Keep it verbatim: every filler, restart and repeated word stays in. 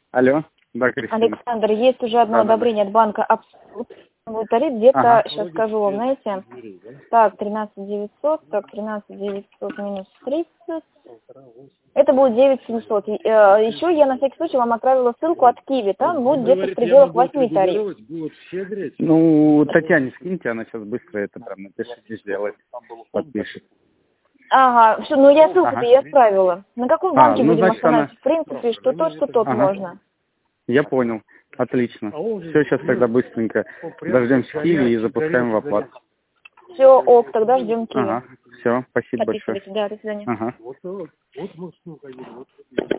Алло, да, Кристина. Александр, есть уже одно Да, да, одобрение от банка Абсолют. Будет тариф где-то, Ага. сейчас скажу вам, знаете, так, тринадцать девятьсот, так, тринадцать девятьсот минус тридцать, это будет девять семьсот. И, э, еще я на всякий случай вам отправила ссылку от Киви, там будет где-то в пределах восьми тариф. Ну, Татьяне скиньте, она сейчас быстро это прям напишите, сделает, подпишет. Ага, все, ну я ссылку-то Ага. и отправила. На каком банке А, ну, будем значит, она... останавливаться? В принципе, что тот, что тот Ага. можно. Я понял. Отлично. Все, сейчас тогда быстренько дождемся Киви и запускаем в оплату. Все, ок, тогда ждем Киви. Ага. Все, спасибо большое. Подписывайтесь, да, до свидания. Ага.